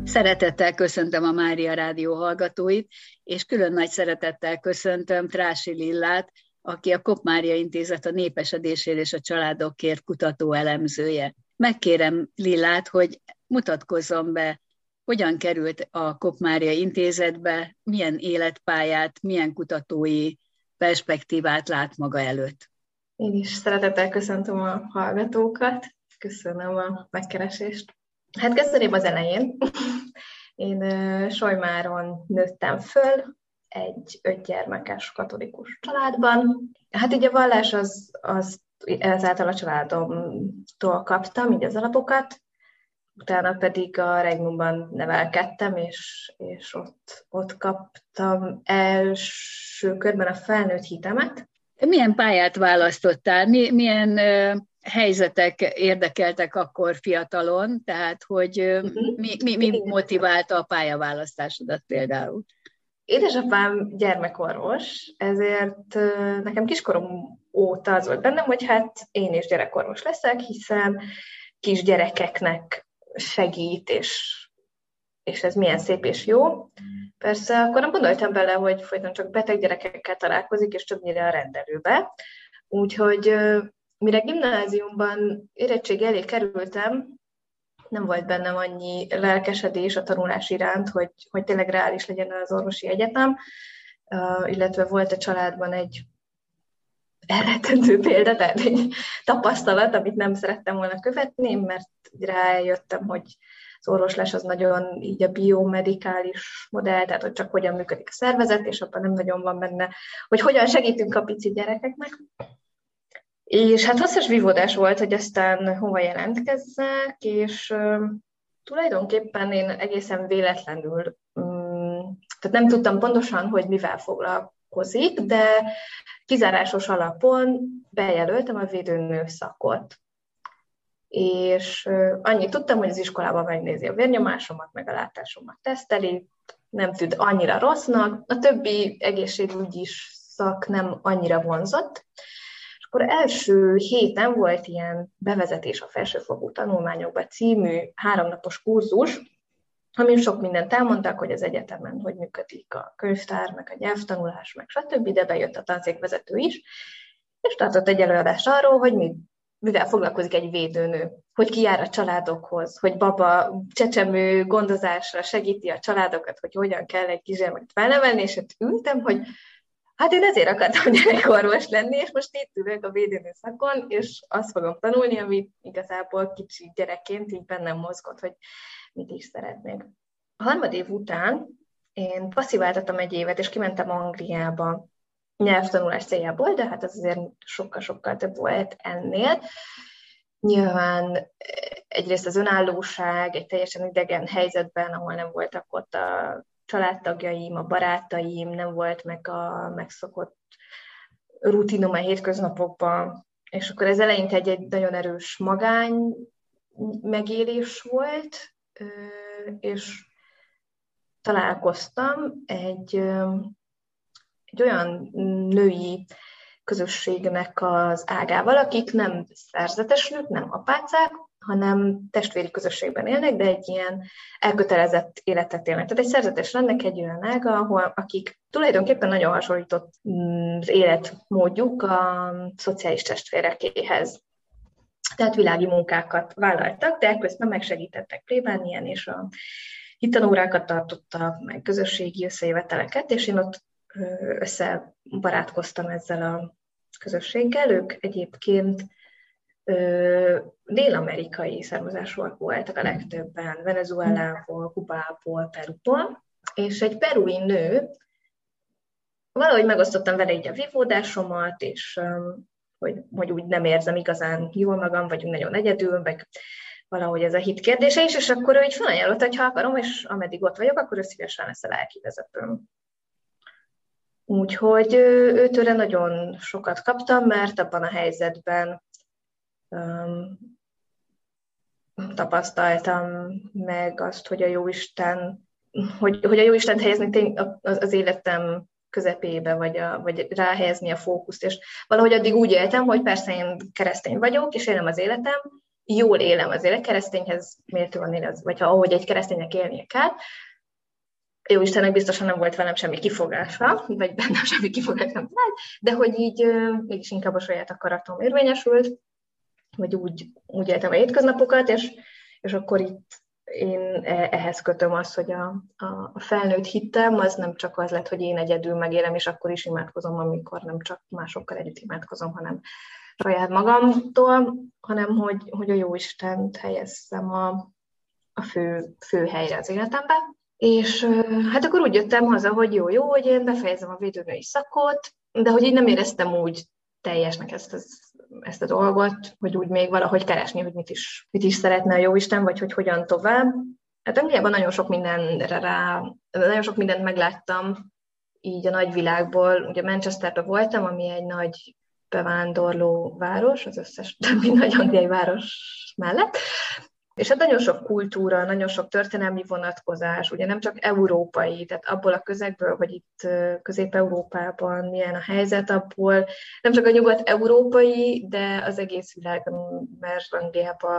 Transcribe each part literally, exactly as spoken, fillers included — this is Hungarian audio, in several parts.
Szeretettel köszöntöm a Mária Rádió hallgatóit, és külön nagy szeretettel köszöntöm Trási Lillát, aki a Kopp Mária Intézet a népesedésért és a családokért kutató elemzője. Megkérem Lillát, hogy mutatkozzon be, hogyan került a Kopp Mária Intézetbe, milyen életpályát, milyen kutatói perspektívát lát maga előtt. Én is szeretettel köszöntöm a hallgatókat, köszönöm a megkeresést. Hát kezdeném az elején. Én Solymáron nőttem föl, egy ötgyermekes katolikus családban. Hát így a vallás az, az ezáltal a családomtól kaptam, így az alapokat, utána pedig a Regnumban nevelkedtem, és, és ott, ott kaptam első körben a felnőtt hitemet. Milyen pályát választottál? Mi, milyen uh, helyzetek érdekeltek akkor fiatalon? Tehát, hogy uh, mi, mi, mi motiválta a pályaválasztásodat például? Édesapám gyermekorvos, ezért uh, nekem kiskorom óta az volt bennem, hogy hát én is gyerekorvos leszek, hiszen kisgyerekeknek segít, és, és ez milyen szép és jó. Persze akkor nem gondoltam bele, hogy folyton csak beteg gyerekekkel találkozik, és többnyire a rendelőbe. Úgyhogy mire gimnáziumban érettség elé kerültem, nem volt bennem annyi lelkesedés a tanulás iránt, hogy, hogy tényleg reális legyen az orvosi egyetem, uh, illetve volt a családban egy elrettentő példa, tehát egy tapasztalat, amit nem szerettem volna követni, mert rájöttem, hogy az orvoslás az nagyon így a biomedikális modell, tehát hogy csak hogyan működik a szervezet, és abban nem nagyon van benne, hogy hogyan segítünk a pici gyerekeknek. És hát hosszas vívódás volt, hogy aztán hova jelentkezzek, és uh, tulajdonképpen én egészen véletlenül, um, tehát nem tudtam pontosan, hogy mivel foglalkozik, de kizárásos alapon bejelöltem a védőnő szakot. És annyit tudtam, hogy az iskolában megnézi a vérnyomásomat, meg a látásomat teszteli, nem tűnt annyira rossznak, a többi egészségügyi szak nem annyira vonzott. És akkor első héten volt ilyen bevezetés a felsőfokú tanulmányokba című háromnapos kurzus, amin sok mindent elmondtak, hogy az egyetemen hogy működik a könyvtár, meg a nyelvtanulás, meg stb., de bejött a tanszékvezető is, és tartott egy előadást arról, hogy mi mivel foglalkozik egy védőnő, hogy ki jár a családokhoz, hogy baba csecsemő gondozásra segíti a családokat, hogy hogyan kell egy kisgyermeket felnevelni, és ott ültem, hogy hát én ezért akartam gyerekorvos lenni, és most itt ülök a védőnő szakon, és azt fogom tanulni, ami igazából kicsi gyerekként így bennem mozgott, hogy mit is szeretnék. A harmadév után én passziváltattam egy évet, és kimentem Angliába nyelvtanulás céljából, de hát ez azért sokkal-sokkal több volt ennél. Nyilván egyrészt az önállóság, egy teljesen idegen helyzetben, ahol nem voltak ott a családtagjaim, a barátaim, nem volt meg a megszokott rutinom a hétköznapokban, és akkor ez eleinte egy, egy nagyon erős magány megélés volt, és találkoztam egy egy olyan női közösségnek az ágával, akik nem szerzetes nők, nem apácák, hanem testvéri közösségben élnek, de egy ilyen elkötelezett életet élnek. Tehát egy szerzetes rendnek egy olyan ága, ahol akik tulajdonképpen nagyon hasonlított az életmódjuk a szociális testvérekéhez. Tehát világi munkákat vállaltak, de közben megsegítettek plébánien, és a hittanórákat tartottak, meg közösségi összejöveteleket, és én ott összebarátkoztam ezzel a közösséggel. Ők egyébként ö, dél-amerikai származásúak voltak a legtöbben, Venezuelából, Kubából, Peruból, és egy perui nő, valahogy megosztottam vele így a vívódásomat, és um, hogy, hogy úgy nem érzem igazán jól magam, vagyunk nagyon egyedül, meg valahogy ez a hit kérdése is, és akkor ő így felajánlott, hogy ha akarom, és ameddig ott vagyok, akkor ő szívesen lesz a lelkivezetőm. Úgyhogy őtőle nagyon sokat kaptam, mert abban a helyzetben um, tapasztaltam meg azt, hogy a Jóisten, hogy, hogy a Jóistent helyezni az, az életem közepébe, vagy, a, vagy ráhelyezni a fókuszt, és valahogy addig úgy éltem, hogy persze én keresztény vagyok, és élem az életem, jól élem azért, a keresztényhez méltóan élem, vagy ha ahogy egy kereszténynek élnie kell. Jó Istennek biztosan nem volt velem semmi kifogása, vagy bennem semmi kifogás nem talált, de hogy így mégis inkább a saját akaratom érvényesült, vagy úgy, úgy éltem a hétköznapokat, és, és akkor itt én ehhez kötöm azt, hogy a, a felnőtt hittem, az nem csak az lett, hogy én egyedül megélem, és akkor is imádkozom, amikor nem csak másokkal együtt imádkozom, hanem saját magamtól, hanem hogy, hogy a Jóistent helyezzem a, a fő, fő helyre az életemben. És hát akkor úgy jöttem haza, hogy jó, jó, hogy én befejezem a védőnői szakot, de hogy így nem éreztem úgy teljesnek ezt, az, ezt a dolgot, hogy úgy még valahogy keresni, hogy mit is, mit is szeretne a Jóisten, vagy hogy hogyan tovább. Hát Angliában nagyon sok mindenre rá, nagyon sok mindent megláttam így a nagyvilágból. Ugye Manchesterben voltam, ami egy nagy bevándorló város, az összes többi nagy angliai város mellett. És hát nagyon sok kultúra, nagyon sok történelmi vonatkozás, ugye nem csak európai, tehát abból a közegből, hogy itt Közép-Európában milyen a helyzet, abból nem csak a nyugat-európai, de az egész világ, mert Angliában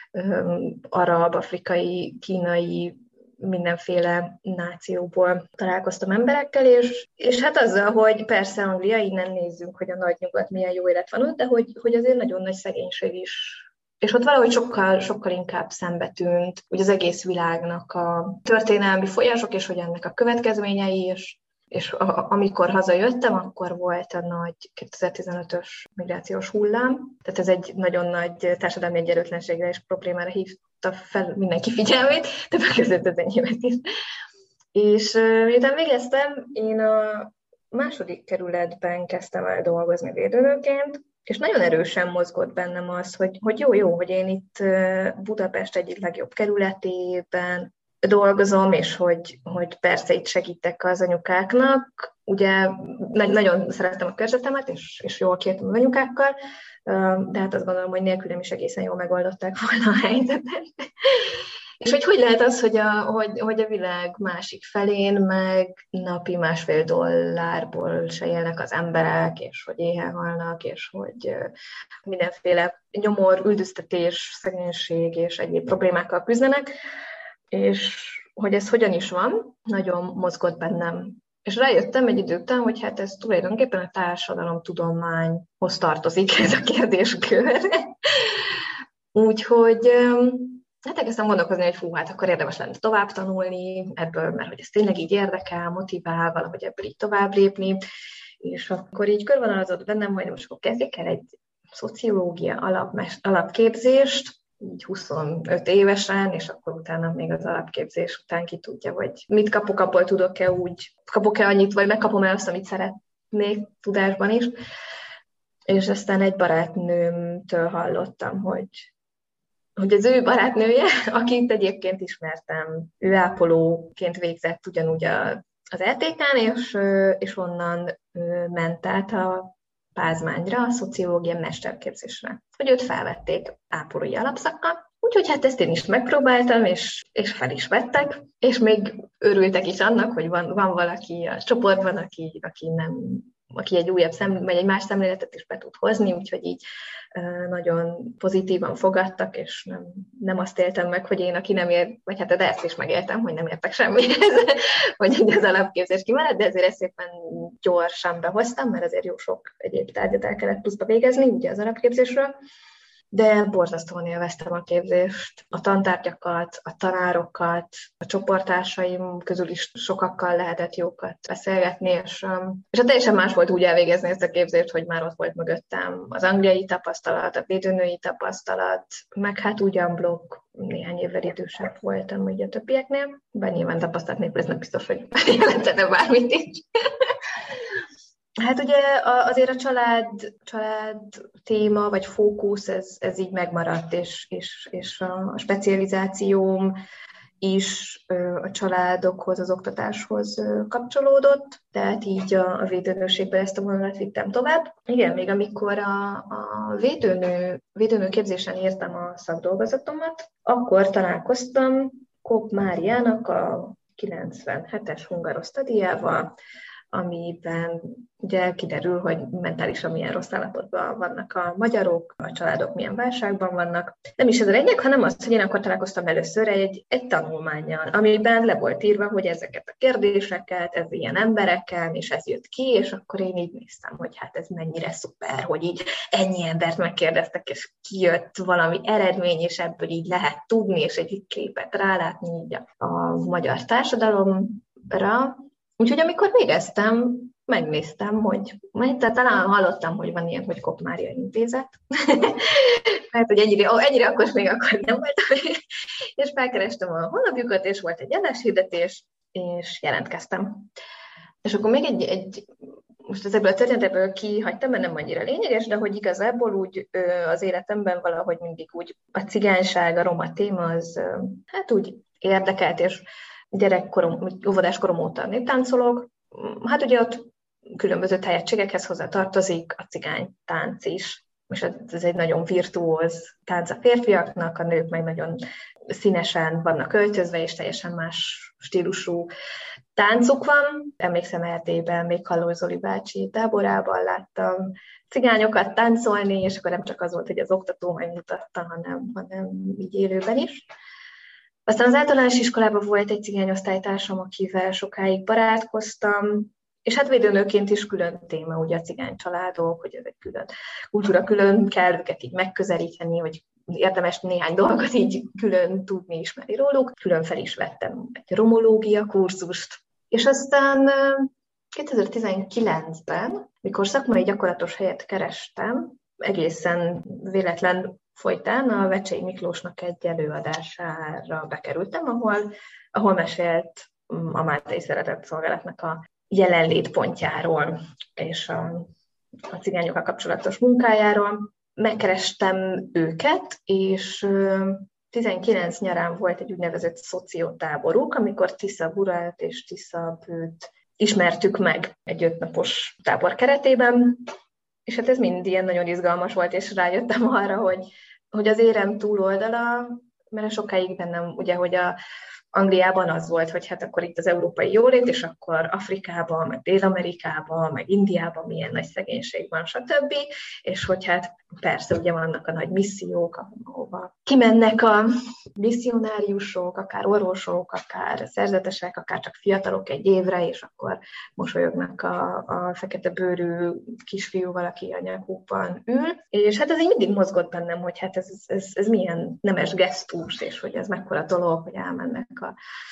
arab, afrikai, kínai, mindenféle nációból találkoztam emberekkel, és, és hát azzal, hogy persze Anglia, innen nézzünk, hogy a nagy nyugat milyen jó élet van ott, de hogy, hogy azért nagyon nagy szegénység is. És ott valahogy sokkal, sokkal inkább szembe tűnt, hogy az egész világnak a történelmi folyások, és hogy ennek a következményei, és, és a, amikor hazajöttem, akkor volt a nagy kétezer-tizenötös migrációs hullám. Tehát ez egy nagyon nagy társadalmi egyenlőtlenségre és problémára hívta fel mindenki figyelmét, de között az enyémet is. És miután végeztem, én a második kerületben kezdtem el dolgozni védőnőként, és nagyon erősen mozgott bennem az, hogy, hogy jó, jó, hogy én itt Budapest egyik legjobb kerületében dolgozom, és hogy, hogy persze itt segítek az anyukáknak. Ugye nagyon szerettem a körzetemet, és, és jól kértem az anyukákkal, de hát azt gondolom, hogy nélkülem is egészen jól megoldották volna a helyzetet. És hogy hogy lehet az, hogy a, hogy, hogy a világ másik felén meg napi másfél dollárból se élnek az emberek, és hogy éhen halnak, és hogy mindenféle nyomor, üldöztetés, szegénység és egyéb problémákkal küzdenek, és hogy ez hogyan is van, nagyon mozgott bennem. És rájöttem egy idő után, hogy hát ez tulajdonképpen a társadalomtudományhoz tartozik ez a kérdéskör. Úgyhogy hát elkezdtem gondolkozni, hogy fú, hát akkor érdemes lenne tovább tanulni ebből, mert hogy ez tényleg így érdekel, motivál, valahogy ebből így tovább lépni, és akkor így körvonalazott bennem, hogy most akkor kezdjek el egy szociológia alapmes, alapképzést, így huszonöt évesen, és akkor utána még az alapképzés után ki tudja, hogy mit kapok, abból tudok-e úgy, kapok-e annyit, vagy megkapom-e azt, amit szeretnék tudásban is. És aztán egy barátnőmtől hallottam, hogy hogy az ő barátnője, akit egyébként ismertem, ő ápolóként végzett ugyanúgy a, az é té kán, és, és onnan ment át a Pázmányra, a szociológia mesterképzésre, hogy őt felvették ápolói alapszakkal. Úgyhogy hát ezt én is megpróbáltam, és, és fel is vettek, és még örültek is annak, hogy van, van valaki a csoportban, aki, aki nem... aki egy újabb szem, vagy egy más szemléletet is be tud hozni, úgyhogy így nagyon pozitívan fogadtak, és nem, nem azt éltem meg, hogy én, aki nem ér, vagy hát de ezt is megéltem, hogy nem értek semmihez, hogy így az alapképzés kimaradt, de ezért ezt szépen gyorsan behoztam, mert azért jó sok egyéb tárgyat el kellett pluszba végezni, ugye az alapképzésről, de borzasztóan élveztem a képzést, a tantárgyakat, a tanárokat, a csoporttársaim közül is sokakkal lehetett jókat beszélgetni, és, és hát teljesen más volt úgy elvégezni ezt a képzést, hogy már ott volt mögöttem az angliai tapasztalat, a védőnői tapasztalat, meg hát ugyan blokk, néhány évvel idősebb voltam ugye a többieknél, bár nyilván tapasztalat nélkül ez nem biztos, hogy jelentene bármit is. Hát ugye azért a család, család téma, vagy fókusz, ez, ez így megmaradt, és, és, és a specializációm is a családokhoz, az oktatáshoz kapcsolódott, tehát így a, a védőnőségben ezt a vonalat vittem tovább. Igen, még amikor a, a védőnő, védőnő képzésen írtam a szakdolgozatomat, akkor találkoztam Kopp Máriának a kilencvenhetes Hungarosztadiával, amiben ugye kiderül, hogy mentálisan milyen rossz állapotban vannak a magyarok, a családok milyen válságban vannak. Nem is ez a lényeg, hanem az, hogy én akkor találkoztam először egy, egy tanulmánnyal, amiben le volt írva, hogy ezeket a kérdéseket, ez ilyen emberekkel, és ez jött ki, és akkor én így néztem, hogy hát ez mennyire szuper, hogy így ennyi embert megkérdeztek, és kijött valami eredmény, és ebből így lehet tudni, és egy képet rálátni így a, a magyar társadalomra. Úgyhogy amikor végeztem, megnéztem, hogy majd talán hallottam, hogy van ilyen, hogy Kopp Mária Intézet. Hát, hogy ennyire, ó, ennyire akkor még akkor nem voltam. És felkerestem a honlapjukat, és volt egy adáshirdetés, és jelentkeztem. És akkor még egy, egy most ezekből a történetekből kihagytam, mert nem annyira lényeges, de hogy igazából úgy az életemben valahogy mindig úgy a cigányság, a roma téma az hát úgy érdekelt, és gyerekkorom, óvodáskorom óta néptáncolok. Hát ugye ott különböző tehetségekhez hozzá tartozik a cigánytánc is, és ez egy nagyon virtuóz tánc a férfiaknak, a nők meg nagyon színesen vannak öltözve, és teljesen más stílusú táncuk van. Emlékszem, Erdélyben még Halló Zoli bácsi táborában láttam cigányokat táncolni, és akkor nem csak az volt, hogy az oktató megmutatta, hanem, hanem így élőben is. Aztán az általános iskolában volt egy cigányosztálytársam, akivel sokáig barátkoztam, és hát védőnőként is külön téma, ugye a cigány családok, hogy ez egy külön kultúra, külön kell őket így megközelíteni, hogy érdemes néhány dolgot így külön tudni, ismerni róluk. Külön fel is vettem egy romológia kurzust. És aztán kétezer-tizenkilencben, mikor szakmai gyakorlatos helyet kerestem, egészen véletlen folytán a Vecsei Miklósnak egy előadására bekerültem, ahol, ahol mesélt a Máltai Szeretett Szolgálatnak a jelenlétpontjáról és a, a cigányokkal kapcsolatos munkájáról. Megkerestem őket, és tizenkilenc nyarán volt egy úgynevezett szociótáboruk, amikor Tisza Burát és Tisza Bőt ismertük meg egy ötnapos tábor keretében, és hát ez mind ilyen nagyon izgalmas volt, és rájöttem arra, hogy, hogy az érem túloldala, mert sokáig bennem ugye, hogy a Angliában az volt, hogy hát akkor itt az európai jólét, és akkor Afrikában, meg Dél-Amerikában, meg Indiában milyen nagy szegénység van, stb. És hogy hát persze ugye vannak a nagy missziók, ahova kimennek a misszionáriusok, akár orvosok, akár szerzetesek, akár csak fiatalok egy évre, és akkor mosolyognak a, a fekete bőrű kisfiúval, aki a nyakukban ül. És hát ez így mindig mozgott bennem, hogy hát ez, ez, ez milyen nemes gesztus, és hogy ez mekkora dolog, hogy elmennek a,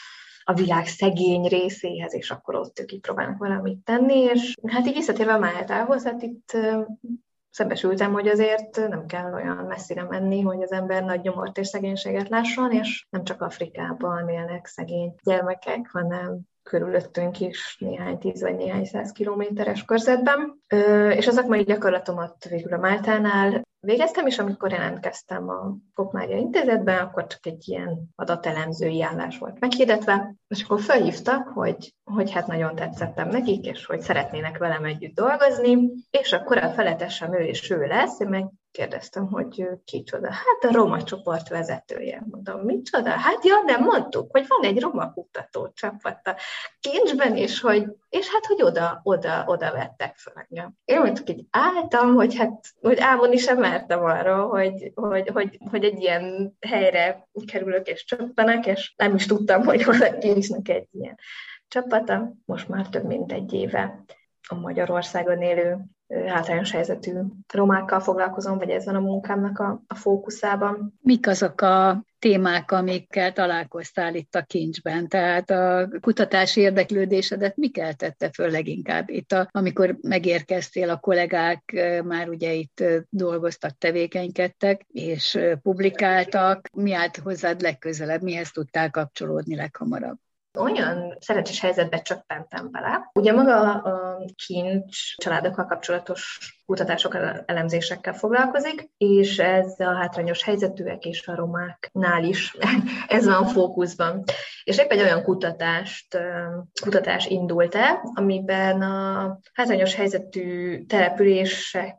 a világ szegény részéhez, és akkor ott ők így próbálnak valamit tenni, és hát így visszatérve Máltához, hát itt szembesültem, hogy azért nem kell olyan messzire menni, hogy az ember nagy nyomort és szegénységet lásson, és nem csak Afrikában élnek szegény gyermekek, hanem körülöttünk is néhány tíz vagy néhány száz kilométeres körzetben. És az szakmai gyakorlatomat végül a Máltánál végeztem, és amikor jelentkeztem a Kopp Mária Intézetben, akkor csak egy ilyen adatelemzői állás volt meghirdetve, és akkor felhívtak, hogy, hogy hát nagyon tetszettem nekik, és hogy szeretnének velem együtt dolgozni, és akkor a feletesem ő és ő lesz, én megkérdeztem, hogy kicsoda. Hát a roma csoport vezetője. Mondom, micsoda? Hát ja, nem mondtuk, hogy van egy roma kutató csapat a kincsben, és hogy és hát, hogy oda, oda, oda vettek fel engem. Én mondjuk így álltam, hogy hát, hogy álmodni sem mertem arra, hogy, hogy, hogy, hogy egy ilyen helyre kerülök és csöppenek, és nem is tudtam, hogy valaki isnek egy ilyen csapata. Most már több mint egy éve a Magyarországon élő hátrányos helyzetű romákkal foglalkozom, vagy ez van a munkámnak a, a fókuszában. Mik azok a témák, amikkel találkoztál itt a kincsben? Tehát a kutatási érdeklődésedet mi keltette föl leginkább? Itt, a, amikor megérkeztél, a kollégák már ugye itt dolgoztak, tevékenykedtek, és publikáltak. Mi állt hozzád legközelebb? Mihez tudtál kapcsolódni leghamarabb? Olyan szerencsés helyzetbe csöppentem bele. Ugye maga a kincs családokkal kapcsolatos kutatások, elemzésekkel foglalkozik, és ez a hátrányos helyzetűek és a romáknál is ez van fókuszban. És épp egy olyan kutatást, kutatás indult el, amiben a hátrányos helyzetű települések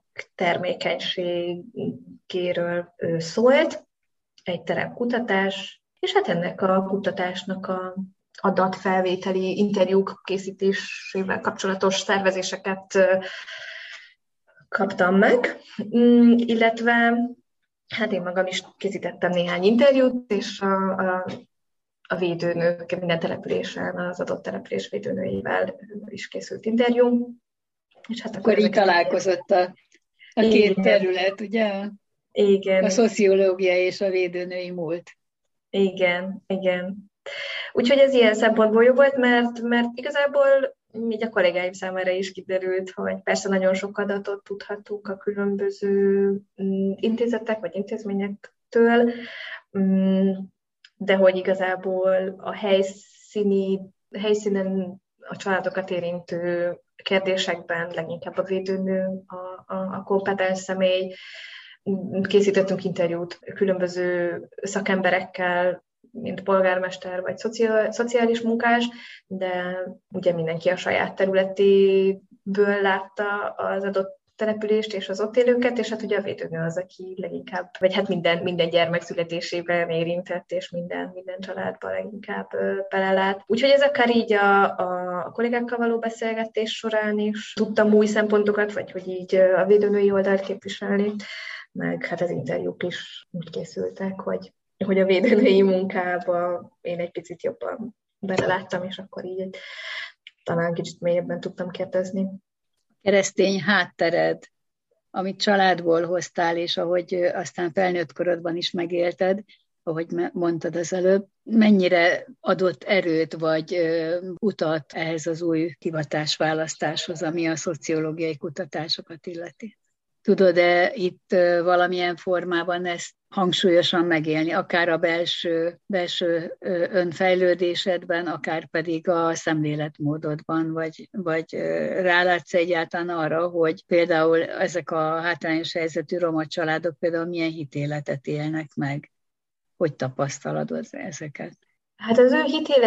termékenységéről szólt, egy terepkutatás, és hát ennek a kutatásnak a adatfelvételi interjúk készítésével kapcsolatos szervezéseket kaptam meg, illetve hát én magam is készítettem néhány interjút, és a, a, a védőnők, minden településen, az adott település védőnőivel is készült interjú. És hát akkor így találkozott a, a két igen. terület, ugye? Igen. A szociológia és a védőnői múlt. Igen, igen. Úgyhogy ez ilyen szempontból jó volt, mert, mert igazából így a kollégáim számára is kiderült, hogy persze nagyon sok adatot tudhatunk a különböző intézetek vagy intézményektől, de hogy igazából a helyszíni, helyszínen a családokat érintő kérdésekben leginkább a védőnő, a, a, a kompetens személy. Készítettünk interjút különböző szakemberekkel, mint polgármester vagy szociális munkás, de ugye mindenki a saját területéből látta az adott települést és az ott élőket, és hát ugye a védőnő az, aki leginkább, vagy hát minden, minden gyermek születésében érintett, és minden, minden családban leginkább belelát. Úgyhogy ez akár így a, a kollégákkal való beszélgetés során is tudtam új szempontokat, vagy hogy így a védőnői oldalt képviselni, meg hát az interjúk is úgy készültek, hogy hogy a védőnői munkába én egy picit jobban beleláttam, és akkor így talán kicsit mélyebben tudtam kérdezni. Keresztény háttered, amit családból hoztál, és ahogy aztán felnőtt korodban is megélted, ahogy mondtad az előbb, mennyire adott erőt vagy utat ehhez az új hivatásválasztáshoz, ami a szociológiai kutatásokat illeti? Tudod-e itt valamilyen formában ezt hangsúlyosan megélni, akár a belső, belső önfejlődésedben, akár pedig a szemléletmódodban, vagy, vagy rálátsz egyáltalán arra, hogy például ezek a hátrányos helyzetű roma családok például milyen hitéletet élnek meg? Hogy tapasztalod ezeket? Hát az ő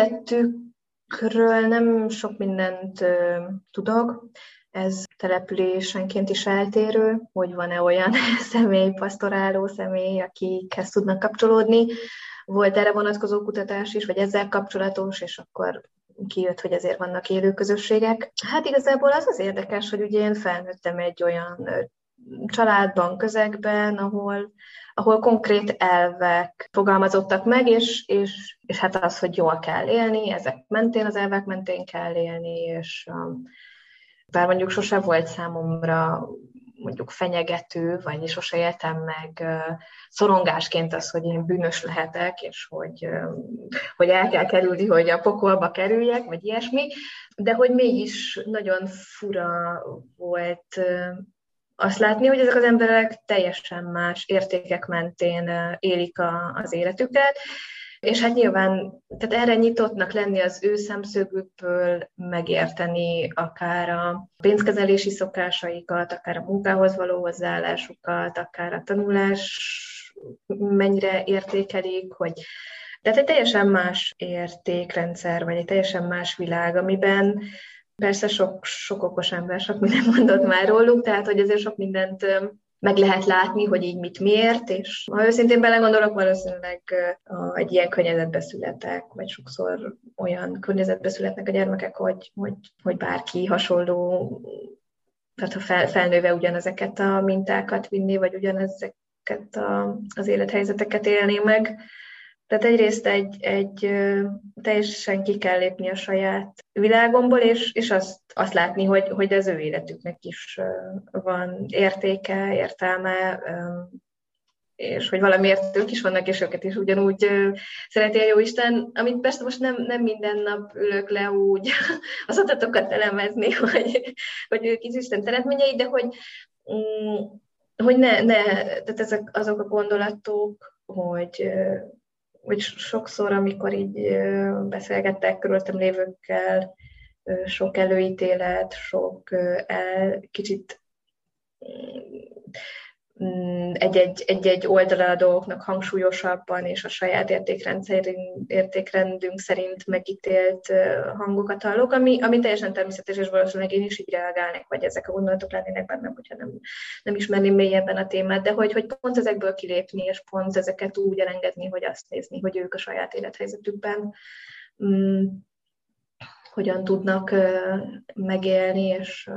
hitéletükről nem sok mindent uh, tudok. Ez településenként is eltérő, hogy van-e olyan személy, pasztoráló személy, akikhez tudnak kapcsolódni. Volt erre vonatkozó kutatás is, vagy ezzel kapcsolatos, és akkor kijött, hogy ezért vannak élő közösségek. Hát igazából az az érdekes, hogy ugye én felnőttem egy olyan családban, közegben, ahol, ahol konkrét elvek fogalmazottak meg, és, és, és hát az, hogy jól kell élni, ezek mentén, az elvek mentén kell élni, és bár mondjuk sose volt számomra mondjuk fenyegető, vagy sose éltem meg szorongásként az, hogy én bűnös lehetek, és hogy, hogy el kell kerülni, hogy a pokolba kerüljek, vagy ilyesmi, de hogy mégis nagyon fura volt azt látni, hogy ezek az emberek teljesen más értékek mentén élik a, az életüket, és hát nyilván, tehát erre nyitottnak lenni az ő szemszögükből, megérteni akár a pénzkezelési szokásaikat, akár a munkához való hozzáállásukat, akár a tanulás mennyire értékelik, hogy tehát egy teljesen más értékrendszer, vagy egy teljesen más világ, amiben persze sok, sok okos ember, sok mindent mondott már róluk, tehát hogy azért sok mindent meg lehet látni, hogy így mit miért, és ha őszintén belegondolok, valószínűleg egy ilyen környezetbe születek, vagy sokszor olyan környezetbe születnek a gyermekek, hogy, hogy, hogy bárki hasonló, tehát ha fel, felnőve ugyanezeket a mintákat vinni, vagy ugyanezeket a, az élethelyzeteket élni meg. Tehát egyrészt egy, egy teljesen ki kell lépni a saját világomból, és, és azt, azt látni, hogy, hogy az ő életüknek is van értéke, értelme, és hogy valamiért ők is vannak, és őket is ugyanúgy szereti a Jóisten, amit persze most nem, nem minden nap ülök le úgy az adatokat elemezni, hogy, hogy ők is Isten teremtményei, de hogy, hogy ne, ne, tehát ezek azok a gondolatok, hogy hogy sokszor, amikor így beszélgettek körülöttem lévőkkel, sok előítélet, sok el, kicsit egy-egy, egy-egy oldala a dolgoknak hangsúlyosabban, és a saját értékrendünk szerint megítélt hangokat hallok, ami, ami teljesen természetes, és valószínűleg én is így reagálnék, vagy ezek a gondolatok lennének bennem, hogyha nem, nem ismerném mélyebben a témát, de hogy, hogy pont ezekből kilépni, és pont ezeket úgy elengedni, hogy azt nézni, hogy ők a saját élethelyzetükben hogyan tudnak megélni, és,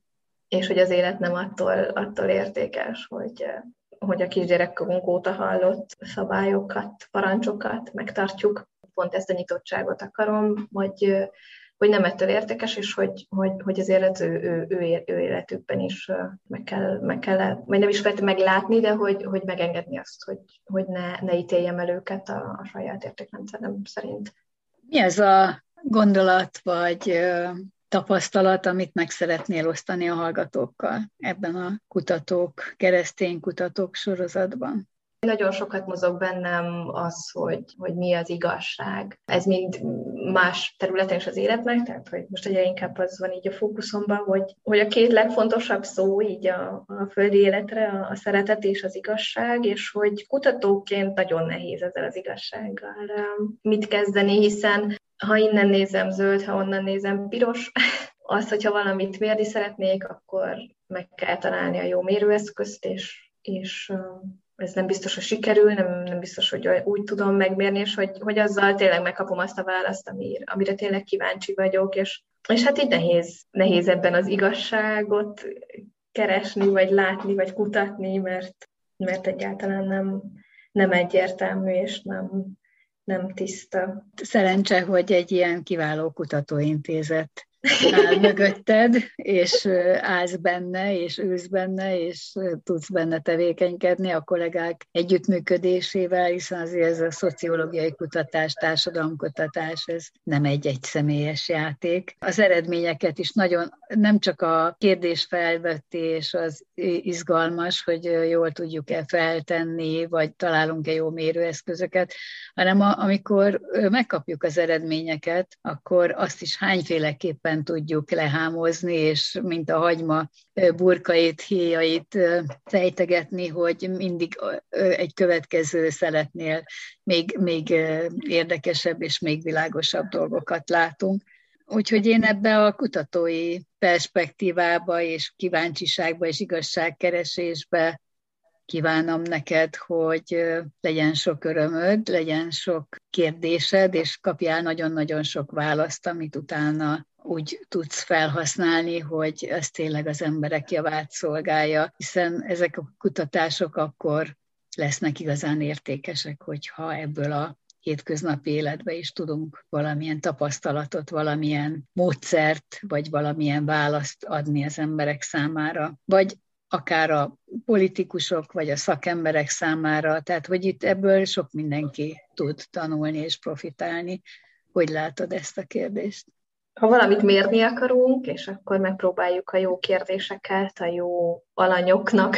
és hogy az élet nem attól, attól értékes, hogy, hogy a kisgyerekkorunk óta hallott szabályokat, parancsokat megtartjuk. Pont ezt a nyitottságot akarom, hogy, hogy nem ettől értékes, és hogy, hogy, hogy az élet ő, ő, ő, ő életükben is meg kell, meg kell, vagy nem is feltétlenül meglátni, de hogy, hogy megengedni azt, hogy, hogy ne, ne ítéljem el őket a, a saját értékrendszerem szerint. Mi az a gondolat, vagy tapasztalat, amit meg szeretnél osztani a hallgatókkal ebben a kutatók, keresztény kutatók sorozatban? Nagyon sokat mozog bennem az, hogy, hogy mi az igazság. Ez mind más területen is az életnek, tehát hogy most egyre inkább az van így a fókuszomban, hogy, hogy a két legfontosabb szó így a, a földi életre, a, a szeretet és az igazság, és hogy kutatóként nagyon nehéz ezzel az igazsággal mit kezdeni, hiszen ha innen nézem zöld, ha onnan nézem piros, az, hogyha valamit mérni szeretnék, akkor meg kell találni a jó mérőeszközt, és, és ez nem biztos, hogy sikerül, nem, nem biztos, hogy úgy tudom megmérni, és hogy, hogy azzal tényleg megkapom azt a választ, amire, amire tényleg kíváncsi vagyok, és, és hát így nehéz, nehéz ebben az igazságot keresni, vagy látni, vagy kutatni, mert, mert egyáltalán nem, nem egyértelmű, és nem, nem tiszta. Szerencse, hogy egy ilyen kiváló kutatóintézet áll mögötted, és állsz benne, és ülsz benne, és tudsz benne tevékenykedni a kollégák együttműködésével, hiszen azért ez a szociológiai kutatás, társadalomkutatás, ez nem egy egyszemélyes játék. Az eredményeket is nagyon, nem csak a kérdésfelvetés az izgalmas, hogy jól tudjuk-e feltenni, vagy találunk-e jó mérőeszközöket, hanem a, amikor megkapjuk az eredményeket, akkor azt is hányféleképpen tudjuk lehámozni, és mint a hagyma burkait, héjait fejtegetni, hogy mindig egy következő szeletnél még, még érdekesebb és még világosabb dolgokat látunk. Úgyhogy én ebbe a kutatói perspektívába és kíváncsiságba és igazságkeresésbe kívánom neked, hogy legyen sok örömöd, legyen sok kérdésed, és kapjál nagyon-nagyon sok választ, amit utána úgy tudsz felhasználni, hogy ez tényleg az emberek javát szolgálja, hiszen ezek a kutatások akkor lesznek igazán értékesek, hogyha ebből a hétköznapi életbe is tudunk valamilyen tapasztalatot, valamilyen módszert, vagy valamilyen választ adni az emberek számára, vagy akár a politikusok, vagy a szakemberek számára, tehát hogy itt ebből sok mindenki tud tanulni és profitálni. Hogy látod ezt a kérdést? Ha valamit mérni akarunk, és akkor megpróbáljuk a jó kérdéseket a jó alanyoknak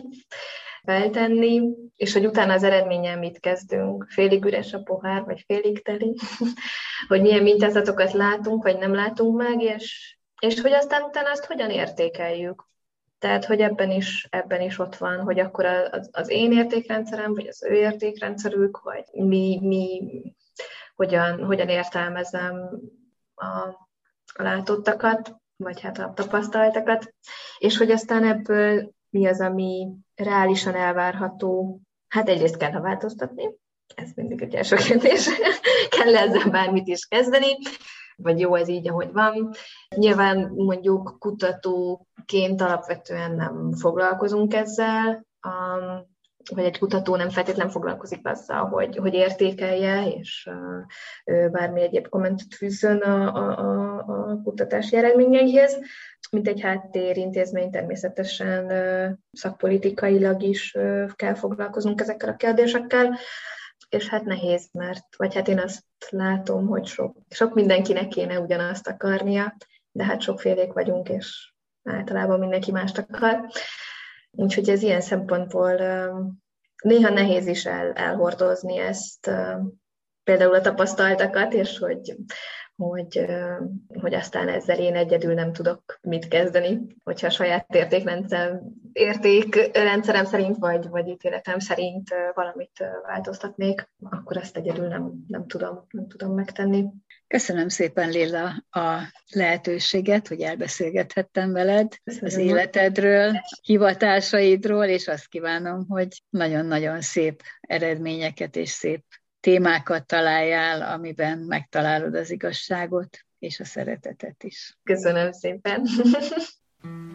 feltenni, és hogy utána az eredménnyel mit kezdünk, félig üres a pohár, vagy félig teli, hogy milyen mintázatokat látunk, vagy nem látunk meg, és, és hogy aztán utána azt hogyan értékeljük. Tehát, hogy ebben is, ebben is ott van, hogy akkor az, az én értékrendszerem, vagy az ő értékrendszerük, vagy mi, mi hogyan, hogyan értelmezem a, a látottakat, vagy hát a tapasztaltakat, és hogy aztán ebből mi az, ami reálisan elvárható. Hát egyrészt kell, ha változtatni, ez mindig egy első kérdés, kell ezzel bármit is kezdeni, vagy jó ez így, ahogy van. Nyilván mondjuk kutatóként alapvetően nem foglalkozunk ezzel, um, vagy egy kutató nem feltétlenül foglalkozik azzal, hogy, hogy értékelje, és uh, bármi egyéb kommentet fűzzön a, a, a kutatási eredményeihez. Mint egy háttérintézmény természetesen uh, szakpolitikailag is uh, kell foglalkoznunk ezekkel a kérdésekkel, és hát nehéz, mert, vagy hát én azt látom, hogy sok, sok mindenkinek kéne ugyanazt akarnia, de hát sokfélék vagyunk, és általában mindenki mást akar. Úgyhogy ez ilyen szempontból néha nehéz is el, elhordozni ezt, például a tapasztaltakat, és hogy, hogy, hogy aztán ezzel én egyedül nem tudok mit kezdeni, hogyha a saját értékrendszer, értékrendszerem szerint, vagy, vagy ítéletem szerint valamit változtatnék, akkor ezt egyedül nem, nem, tudom, nem tudom megtenni. Köszönöm szépen, Lilla, a lehetőséget, hogy elbeszélgethettem veled Köszönöm. Az életedről, hivatásaidról, és azt kívánom, hogy nagyon-nagyon szép eredményeket és szép témákat találjál, amiben megtalálod az igazságot, és a szeretetet is. Köszönöm szépen!